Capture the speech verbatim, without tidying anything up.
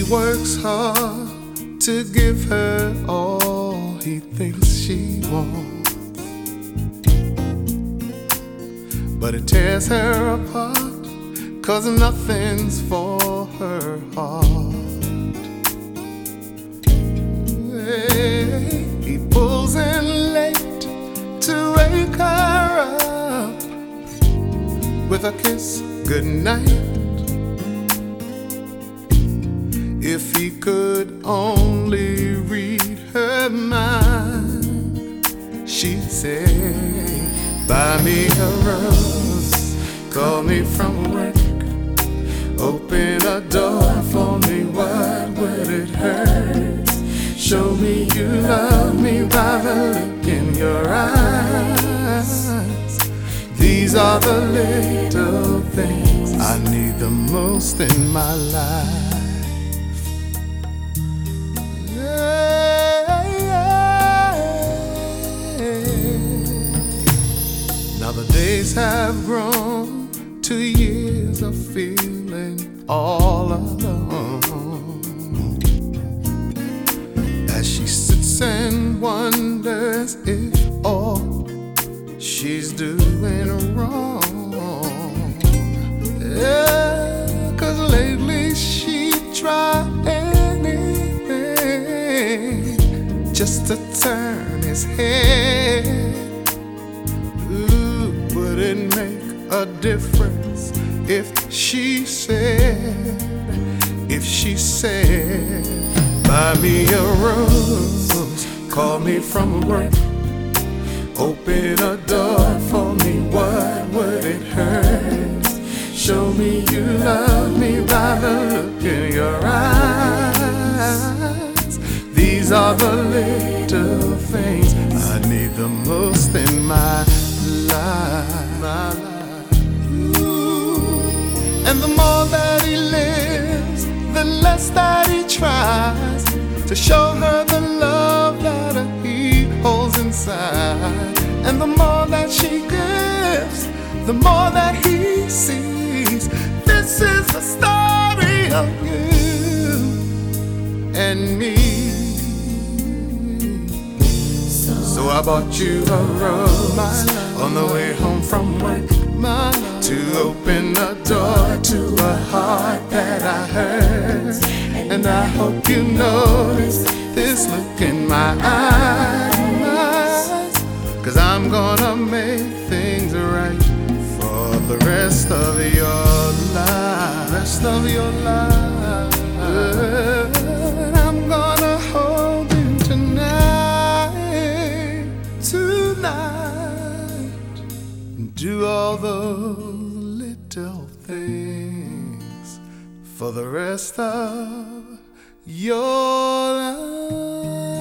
works hard to give her all he thinks she wants, but it tears her apart, 'cause nothing's for her heart. Hey, he pulls in late to wake her up with a kiss goodnight. If he could only read her mind, she'd say, buy me a rose, call me from work, open a door for me, what would it hurt? Show me you love me by the look in your eyes. These are the little things I need the most in my life. Now the days have grown to years of feeling all alone, as she sits and wonders if all she's doing wrong. Yeah, 'cause lately she tried anything just to turn his head. Would it make a difference if she said, if she said, buy me a rose, call me from work, open a door for me, what would it hurt? Show me you love me by the look in your eyes. These are the little things I need the most in my life, my life. Ooh. And the more that he lives, the less that he tries to show her the love that he holds inside. And the more that she gives, the more that he sees. This is the story of you and me. So I bought you a rose on the way home from work, to open a door to a heart that I hurt. And I hope you notice this look in my eyes, 'cause I'm gonna make things right for the rest of your life, rest of your life. I'm gonna hold you tonight, tonight, and do all those little things for the rest of your life.